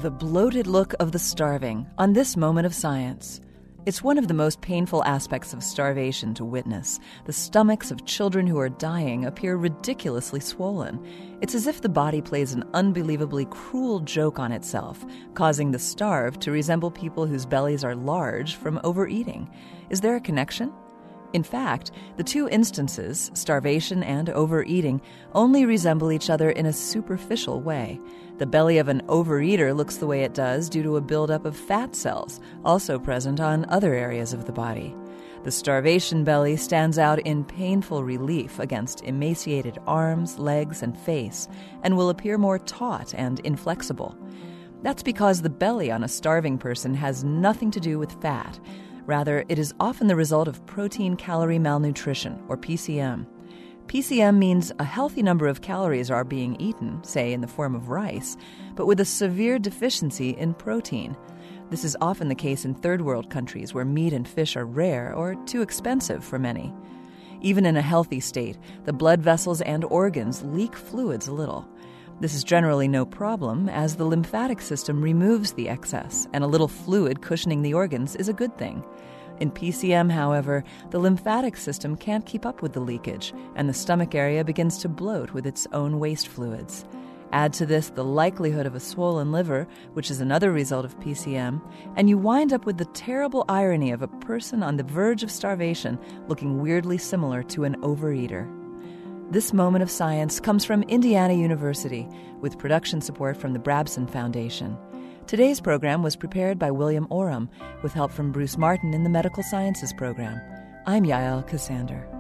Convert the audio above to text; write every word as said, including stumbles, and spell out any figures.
The bloated look of the starving on this moment of science. It's one of the most painful aspects of starvation to witness. The stomachs of children who are dying appear ridiculously swollen. It's as if the body plays an unbelievably cruel joke on itself, causing the starved to resemble people whose bellies are large from overeating. Is there a connection? In fact, the two instances, starvation and overeating, only resemble each other in a superficial way. The belly of an overeater looks the way it does due to a buildup of fat cells, also present on other areas of the body. The starvation belly stands out in painful relief against emaciated arms, legs, and face, and will appear more taut and inflexible. That's because the belly on a starving person has nothing to do with fat. Rather, it is often the result of protein-calorie malnutrition, or P C M. P C M means a healthy number of calories are being eaten, say in the form of rice, but with a severe deficiency in protein. This is often the case in third world countries where meat and fish are rare or too expensive for many. Even in a healthy state, the blood vessels and organs leak fluids a little. This is generally no problem, as the lymphatic system removes the excess, and a little fluid cushioning the organs is a good thing. In P C M, however, the lymphatic system can't keep up with the leakage, and the stomach area begins to bloat with its own waste fluids. Add to this the likelihood of a swollen liver, which is another result of P C M, and you wind up with the terrible irony of a person on the verge of starvation looking weirdly similar to an overeater. This moment of science comes from Indiana University, with production support from the Brabson Foundation. Today's program was prepared by William Oram, with help from Bruce Martin in the Medical Sciences program. I'm Yael Cassander.